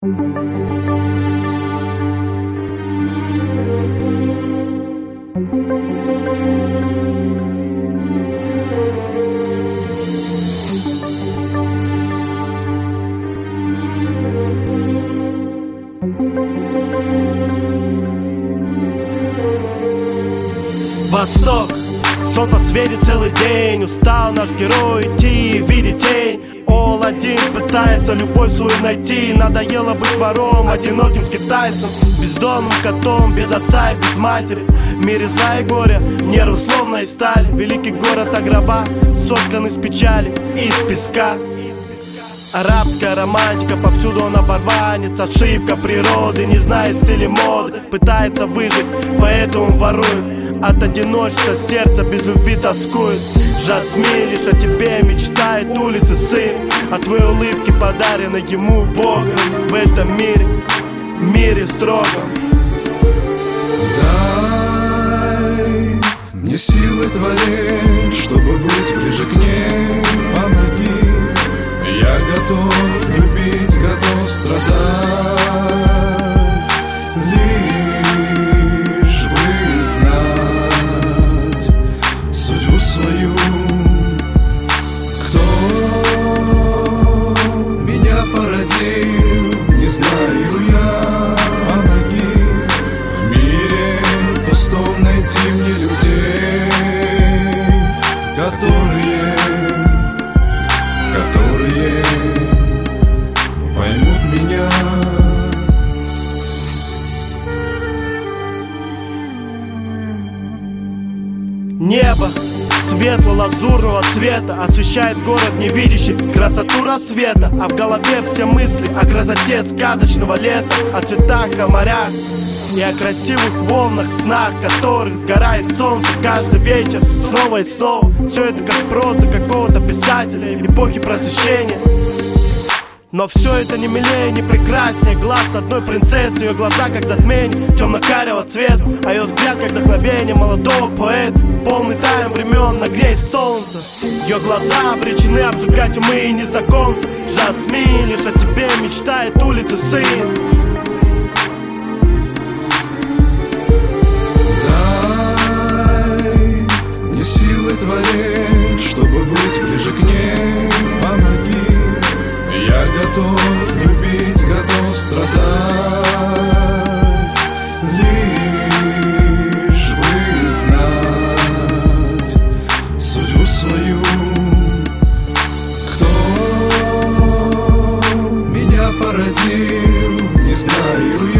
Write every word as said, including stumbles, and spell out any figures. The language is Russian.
Восток, солнце светит целый день. Устал наш герой идти, видеть тень. Ол один пытается любовь свою найти. Надоело быть вором, одиноким скитальцем, бездомным котом, без отца и без матери. В мире зла и горя, нервы словно из стали. Великий город Аграба, соткан из печали и из песка. Арабская романтика, повсюду он оборванец. Ошибка природы, не зная стиля моды. Пытается выжить, поэтому ворует. От одиночества сердце без любви тоскует. Жасмин лишь о тебе мечтает улицы сын. О твоей улыбке, подаренной ему Богом. В этом мире, мире строгом. Дай мне силы твоей, чтобы быть ближе к ней. Помоги, я готов любить, готов страдать, лишь бы знать судьбу свою. Кто меня породил, не знаю я. Помоги в мире пустом найти мне людей, которые которые поймут меня. Небо светло-лазурного цвета освещает город, не видящий красоту рассвета. А в голове все мысли о красоте сказочного лета, о цветах, о морях и о красивых волнах, снах, которых сгорает солнце каждый вечер снова и снова. Все это как проза какого-то писателя эпохи просвещения. Но все это не милее, не прекраснее глаз одной принцессы. Ее глаза как затмение темно-карего цвета, а ее взгляд как вдохновение молодого поэта, полный тайм времен, нагрей солнце. Ее глаза обречены обжигать умы и незнакомцев. Жасмин лишь о тебе мечтает улицы сын. Дай мне силы твоей, чтобы быть ближе к ней. Помоги, я готов любить, готов страдать, лишь бы знать судьбу свою. Кто меня породил, не знаю